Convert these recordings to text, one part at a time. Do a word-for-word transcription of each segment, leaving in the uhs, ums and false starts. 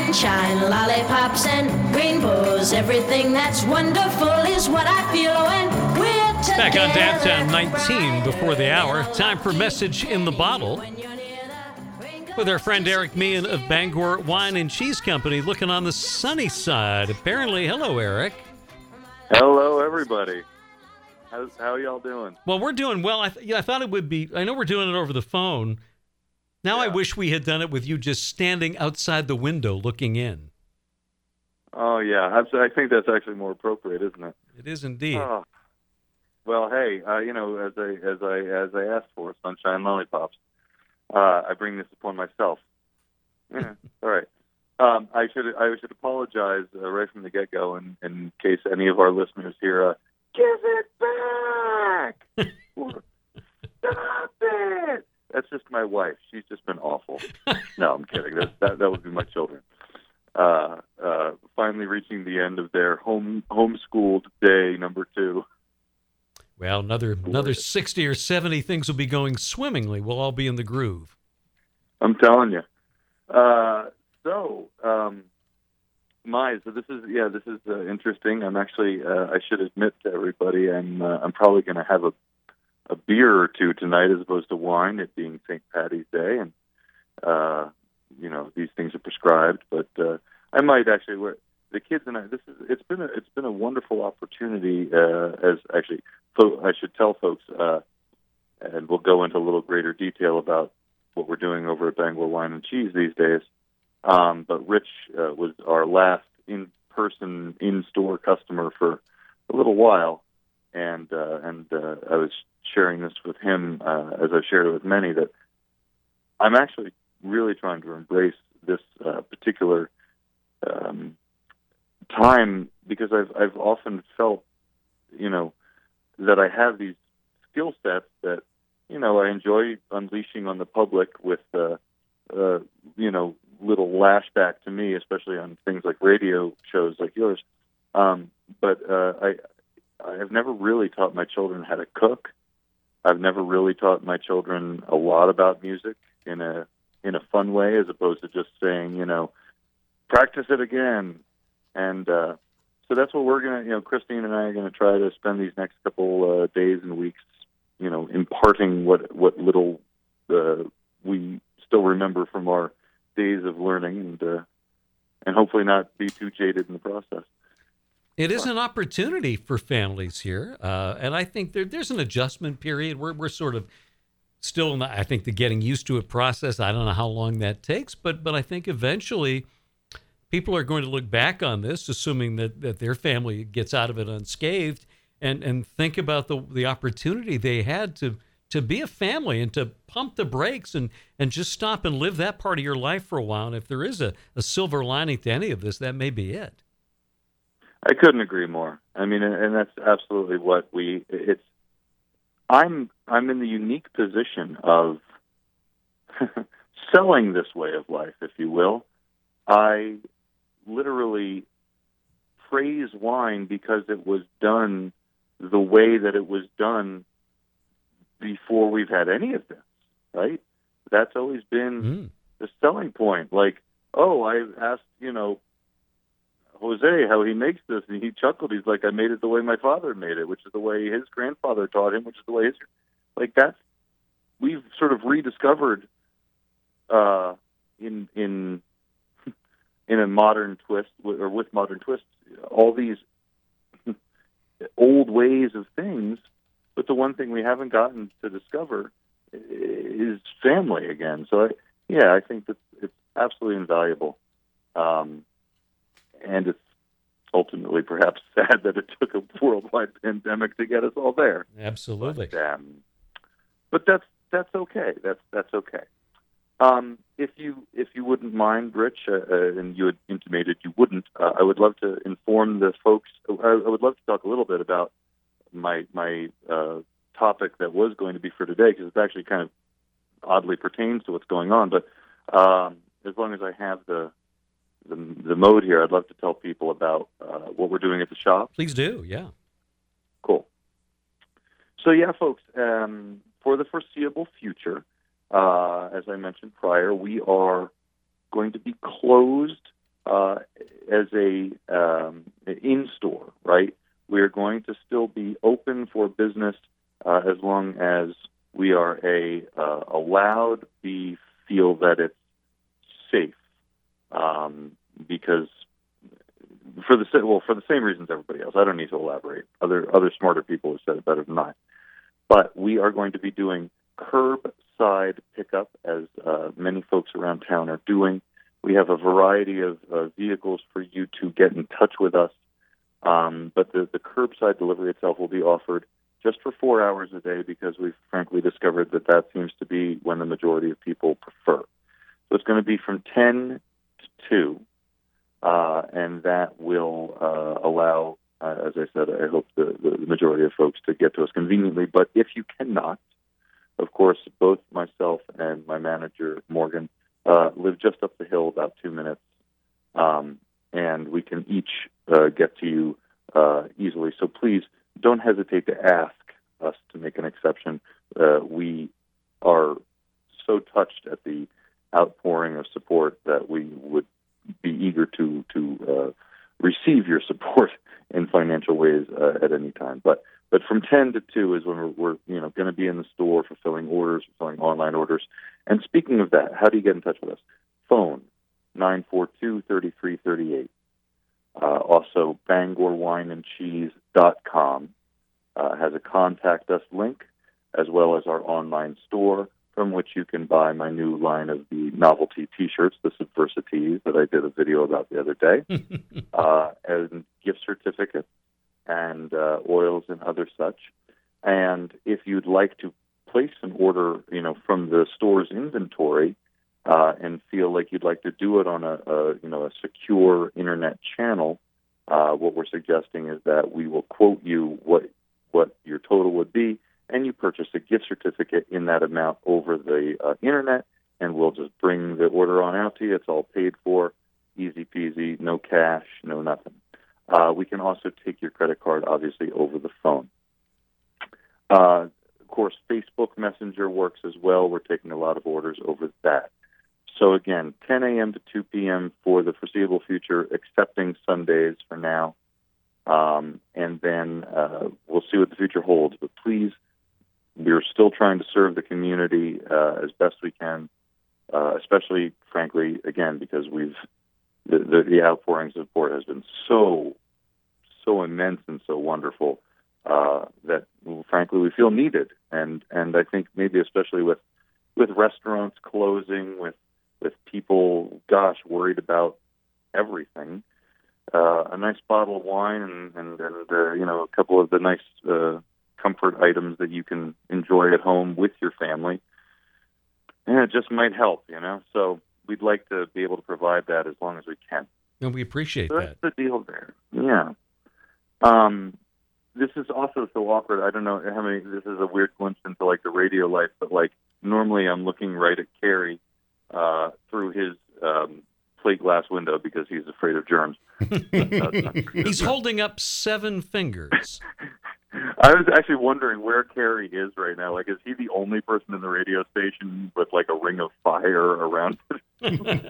sunshine, lollipops, and rainbows. Everything that's wonderful is what I feel when we're together. Back on Downtown nineteen before the hour. Time for Message in the Bottle with our friend Eric Meehan of Bangor Wine and Cheese Company, looking on the sunny side. Apparently, hello, Eric. Hello, everybody. How's, how are y'all doing? Well, we're doing well. I, th- yeah, I thought it would be, I know we're doing it over the phone. Now yeah. I wish we had done it with you just standing outside the window looking in. Oh, yeah. I think that's actually more appropriate, isn't it? It is indeed. Oh. Well, hey, uh, you know, as I as I as I asked for, sunshine lollipops, uh, I bring this upon myself. Yeah, all right. Um, I should I should apologize uh, right from the get go, in, in case any of our listeners hear, uh, "Give it back!" or "Stop it!" That's just my wife. She's just been awful. No, I'm kidding. That that, that would be my children. Uh, uh, finally reaching the end of their home homeschooled day number two. Well, another another sixty or seventy things will be going swimmingly. We'll all be in the groove. I'm telling you. Uh, so, um, my so this is yeah, this is uh, interesting. I'm actually uh, I should admit to everybody, I'm uh, I'm probably going to have a a beer or two tonight as opposed to wine. It being Saint Patty's Day, and uh, you know these things are prescribed. But uh, I might actually wear. The kids and I. This is. It's been a. It's been a wonderful opportunity. Uh, as actually, so I should tell folks, uh, and we'll go into a little greater detail about what we're doing over at Bangor Wine and Cheese these days. Um, but Rich uh, was our last in-person, in-store customer for a little while, and uh, and uh, I was sharing this with him uh, as I've shared it with many that I'm actually really trying to embrace this uh, particular. Um, time because I've I've often felt, you know, that I have these skill sets that, you know, I enjoy unleashing on the public with, uh, uh, you know, little lashback to me, especially on things like radio shows like yours. Um, but uh, I I have never really taught my children how to cook. I've never really taught my children a lot about music in a in a fun way, as opposed to just saying, you know, practice it again. And uh, so that's what we're going to, you know, Christine and I are going to try to spend these next couple uh, days and weeks, you know, imparting what, what little uh, we still remember from our days of learning, and uh, and hopefully not be too jaded in the process. It is an opportunity for families here, uh, and I think there, there's an adjustment period. We're we're sort of still in the, I think, the getting used to it process. I don't know how long that takes, but but I think eventually people are going to look back on this, assuming that, that their family gets out of it unscathed, and, and think about the the opportunity they had to to be a family and to pump the brakes and, and just stop and live that part of your life for a while. And if there is a, a silver lining to any of this, that may be it. I couldn't agree more. I mean, and, and that's absolutely what we, it's, I'm, I'm in the unique position of selling this way of life, if you will. I literally praise wine because it was done the way that it was done before we've had any of this, right? That's always been mm. the selling point. Like, oh, I asked, you know, Jose how he makes this, and he chuckled. He's like, I made it the way my father made it, which is the way his grandfather taught him, which is the way his, like that's, we've sort of rediscovered uh, in, in, in a modern twist, or with modern twists, all these old ways of things, but the one thing we haven't gotten to discover is family again. So, I, yeah, I think that it's absolutely invaluable. Um, and it's ultimately perhaps sad that it took a worldwide pandemic to get us all there. Absolutely. But, um, but that's that's okay. That's that's okay. Um, if you if you wouldn't mind, Rich, uh, uh, and you had intimated you wouldn't, uh, I would love to inform the folks. I, I would love to talk a little bit about my my uh, topic that was going to be for today, because it actually kind of oddly pertains to what's going on. But um, as long as I have the, the the mode here, I'd love to tell people about uh, what we're doing at the shop. Please do, yeah. Cool. So yeah, folks, um, for the foreseeable future, Uh, as I mentioned prior, we are going to be closed uh, as a um, in-store, right? We're going to still be open for business uh, as long as we are a uh, allowed, we feel that it's safe, um, because for the well for the same reasons everybody else. I don't need to elaborate. Other other smarter people have said it better than I. But we are going to be doing curbside pickup, as uh, many folks around town are doing. We have a variety of uh, vehicles for you to get in touch with us. Um, but the, the curbside delivery itself will be offered just for four hours a day because we've frankly discovered that that seems to be when the majority of people prefer. So it's going to be from ten to two, uh, and that will uh, allow, uh, as I said, I hope the, the majority of folks to get to us conveniently. But if you cannot, of course, both myself and my manager, Morgan, uh, live just up the hill about two minutes, um, and we can each uh, get to you uh, easily. So please don't hesitate to ask us to make an exception. Uh, we are so touched at the outpouring of support that we would be eager to to uh, receive your support in financial ways uh, at any time. But but from ten to two is when we're, we're you know going to be in the store fulfilling orders, fulfilling online orders. And speaking of that, how do you get in touch with us? Phone nine four two, three three three eight. Uh, also, Bangor Wine and Cheese dot com uh, has a contact us link, as well as our online store, from which you can buy my new line of the novelty T-shirts, the Subversities, that I did a video about the other day, uh, and gift certificates and uh, oils and other such. And if you'd like to place an order, you know, from the store's inventory, uh, and feel like you'd like to do it on a, a you know a secure internet channel, uh, what we're suggesting is that we will quote you what what your total would be, and you purchase a gift certificate in that amount over the uh, internet, and we'll just bring the order on out to you. It's all paid for, easy peasy, no cash, no nothing. Uh, we can also take your credit card, obviously, over the phone. Uh, of course, Facebook Messenger works as well. We're taking a lot of orders over that. So again, ten a.m. to two p.m. for the foreseeable future, excepting Sundays for now. Um, and then uh, we'll see what the future holds. But please, we're still trying to serve the community uh, as best we can, uh, especially, frankly, again, because we've the, the, the outpouring support has been so, so immense and so wonderful uh, that, well, frankly, we feel needed. And and I think maybe especially with with restaurants closing, with with people, gosh, worried about everything. Uh, a nice bottle of wine and, and, and uh, you know, a couple of the nice uh, comfort items that you can enjoy at home with your family. And it just might help, you know. So we'd like to be able to provide that as long as we can. And we appreciate so that. That's the deal there. Yeah. Um, this is also so awkward. I don't know how many, this is a weird glimpse into, like, the radio life, but, like, normally I'm looking right at Carrie uh, through his um, plate glass window because he's afraid of germs. He's holding up seven fingers. I was actually wondering where Carrie is right now. Like, is he the only person in the radio station with, like, a ring of fire around him?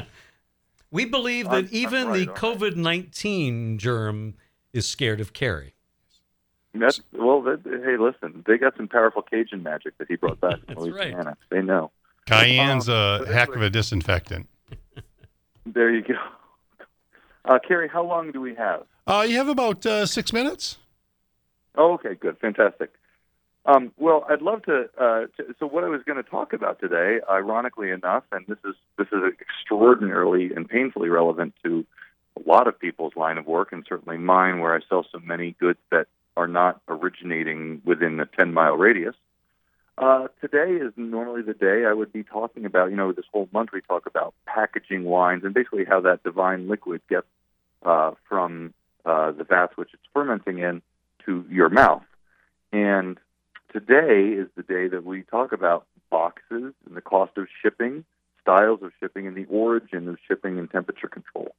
We believe that I'm, even I'm right, the COVID nineteen germ is scared of Carrie. That's, well, that, hey, listen, they got some powerful Cajun magic that he brought back from Louisiana. Right. They know. Cayenne's um, a heck of a disinfectant. There you go. Uh, Carrie, how long do we have? Uh, you have about uh, six minutes. Oh, okay, good, fantastic. Um, well, I'd love to, uh, to. So, what I was going to talk about today, ironically enough, and this is this is extraordinarily and painfully relevant to a lot of people's line of work, and certainly mine, where I sell so many goods that are not originating within a ten-mile radius. Uh, today is normally the day I would be talking about, you know, this whole month we talk about packaging wines and basically how that divine liquid gets uh, from uh, the vats which it's fermenting in to your mouth. And today is the day that we talk about boxes and the cost of shipping, styles of shipping, and the origin of shipping and temperature control.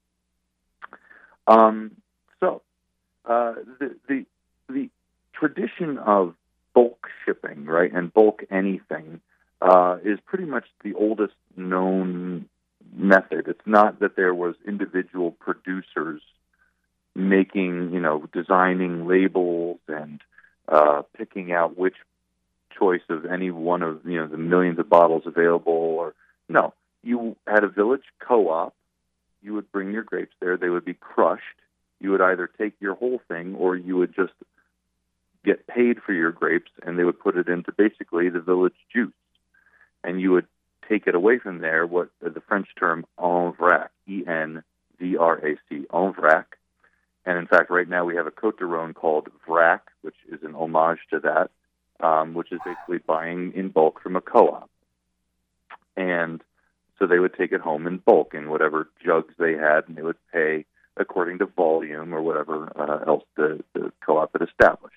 Um, so uh, the, the the tradition of bulk shipping, right, and bulk anything uh, is pretty much the oldest known method. It's not that there was individual producers making, you know, designing labels and uh, picking out which choice of any one of, you know, the millions of bottles available. Or no, you had a village co-op. You would bring your grapes there. They would be crushed. You would either take your whole thing or you would just get paid for your grapes, and they would put it into basically the village juice. And you would take it away from there, what the French term en vrac, E N V R A C, en vrac. And in fact, right now we have a Côte de Rhône called Vrac, which is an homage to that, um, which is basically buying in bulk from a co-op. And so they would take it home in bulk in whatever jugs they had, and they would pay according to volume or whatever uh, else the, the co-op had established.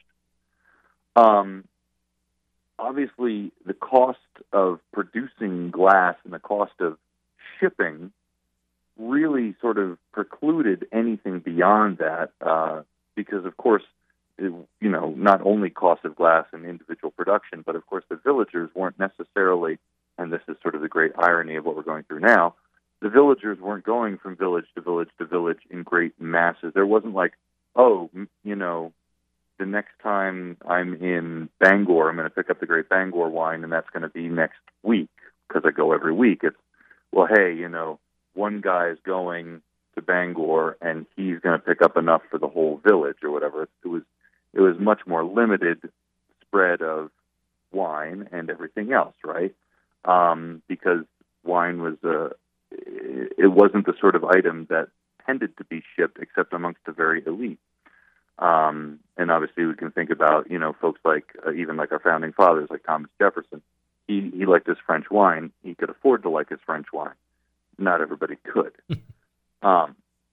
Um, obviously, the cost of producing glass and the cost of shipping really sort of precluded anything beyond that uh, because, of course, it, you know, not only cost of glass and individual production, but, of course, the villagers weren't necessarily, and this is sort of the great irony of what we're going through now, the villagers weren't going from village to village to village in great masses. There wasn't like, oh, you know, the next time I'm in Bangor, I'm going to pick up the Great Bangor wine, and that's going to be next week because I go every week. It's, well, hey, you know, one guy is going to Bangor, and he's going to pick up enough for the whole village or whatever. It was it was much more limited spread of wine and everything else, right? Um, because wine was a, it wasn't the sort of item that tended to be shipped except amongst the very elite. Um, and obviously we can think about, you know, folks like, uh, even like our founding fathers, like Thomas Jefferson. He, he liked his French wine. He could afford to like his French wine. Not everybody could. um,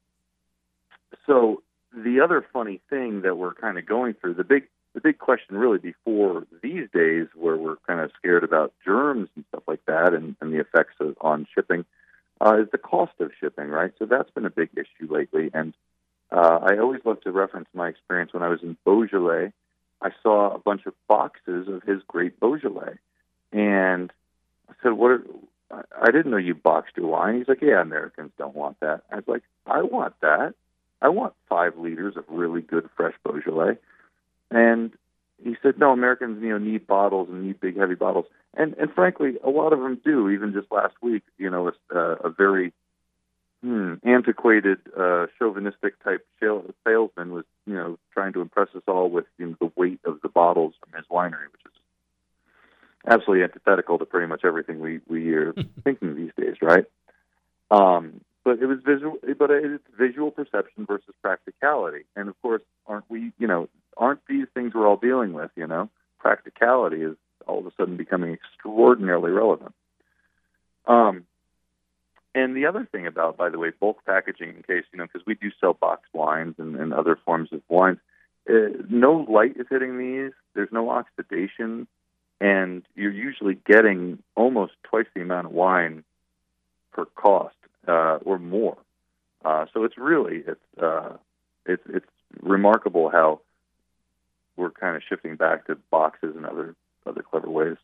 so the other funny thing that we're kind of going through, the big, the big question really before these days where we're kind of scared about germs and stuff like that and, and the effects of, on shipping, uh, is the cost of shipping, right? So that's been a big issue lately. And Uh, I always love to reference my experience when I was in Beaujolais. I saw a bunch of boxes of his great Beaujolais, and I said, "What? Are, I didn't know you boxed your wine." He's like, "Yeah, Americans don't want that." I was like, "I want that. I want five liters of really good fresh Beaujolais." And he said, "No, Americans, you know, need bottles and need big, heavy bottles." And and frankly, a lot of them do. Even just last week, you know, a, a very Hmm, antiquated, uh, chauvinistic type salesman was, you know, trying to impress us all with, you know, the weight of the bottles from his winery, which is absolutely antithetical to pretty much everything we we are thinking these days, right? Um, but it was visual, but it's visual perception versus practicality, and of course, aren't we? You know, aren't these things we're all dealing with? You know, practicality is all of a sudden becoming extraordinarily relevant. Um. And the other thing about, by the way, bulk packaging, in case, you know, because we do sell boxed wines and, and other forms of wines, uh, no light is hitting these. There's no oxidation. And you're usually getting almost twice the amount of wine per cost uh, or more. Uh, so it's really, it's, uh, it's, it's remarkable how we're kind of shifting back to boxes and other, other clever ways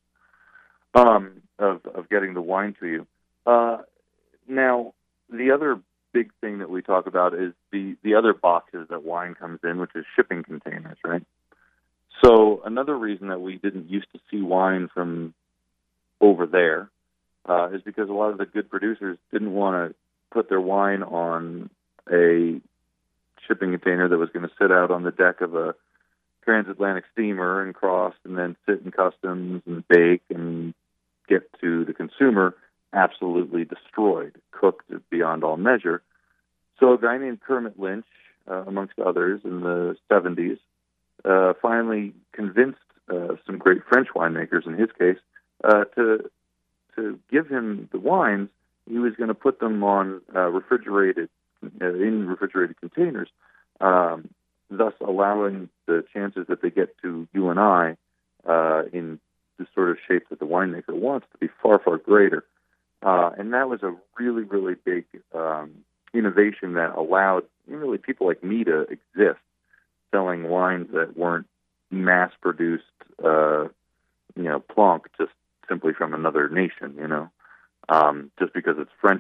um, of, of getting the wine to you. Uh, Now, the other big thing that we talk about is the, the other boxes that wine comes in, which is shipping containers, right? So another reason that we didn't used to see wine from over there uh, is because a lot of the good producers didn't want to put their wine on a shipping container that was going to sit out on the deck of a transatlantic steamer and cross and then sit in customs and bake and get to the consumer absolutely destroyed, cooked beyond all measure. So a guy named Kermit Lynch, uh, amongst others, in the seventies, uh, finally convinced uh, some great French winemakers, in his case, uh, to to give him the wines. He was going to put them on uh, refrigerated, uh, in refrigerated containers, um, thus allowing the chances that they get to you and I uh, in the sort of shape that the winemaker wants to be far, far greater. Uh, and that was a really, really big um, innovation that allowed really people like me to exist, selling wines that weren't mass-produced, uh, you know, plonk just simply from another nation, you know. Um, just because it's French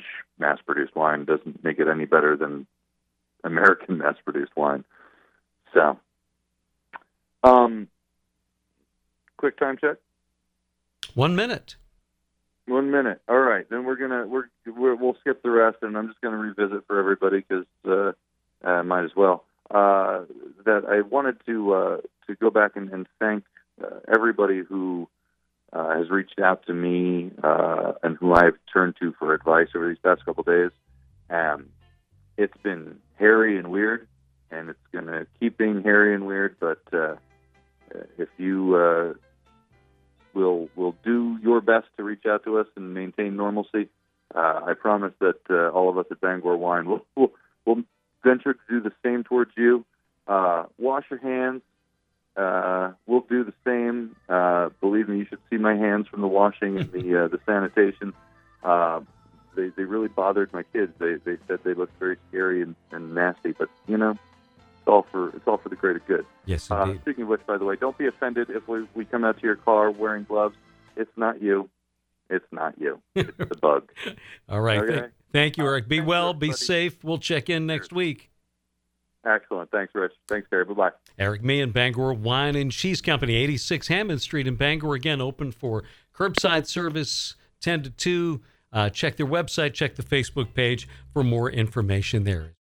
mass-produced wine doesn't make it any better than American mass-produced wine. So, um, quick time check. One minute. One minute. All right, then we're gonna we're, we're we'll skip the rest, and I'm just gonna revisit for everybody because uh, uh, might as well. Uh, that I wanted to uh, to go back and, and thank uh, everybody who uh, has reached out to me uh, and who I've turned to for advice over these past couple days. Um, it's been hairy and weird, and it's gonna keep being hairy and weird. But uh, if you uh, will will do your best to reach out to us and maintain normalcy, uh, I promise that uh, all of us at Bangor Wine will will will venture to do the same towards you. Uh, wash your hands. Uh, we'll do the same. Uh, believe me, you should see my hands from the washing and the uh, the sanitation. Uh, they they really bothered my kids. They they said they looked very scary and, and nasty. But you know, it's all for it's all for the greater good. Yes, Uh, indeed. speaking of which, by the way, don't be offended if we we come out to your car wearing gloves. It's not you. It's not you. It's the bug. All right. Okay. Th- thank you, Eric. Be Thanks, well. Be everybody. safe. We'll check in next week. Excellent. Thanks, Rich. Thanks, Gary. Bye-bye. Eric Meehan, Bangor Wine and Cheese Company, eighty-six Hammond Street in Bangor. Again, open for curbside service ten to two. Uh, check their website, check the Facebook page for more information there.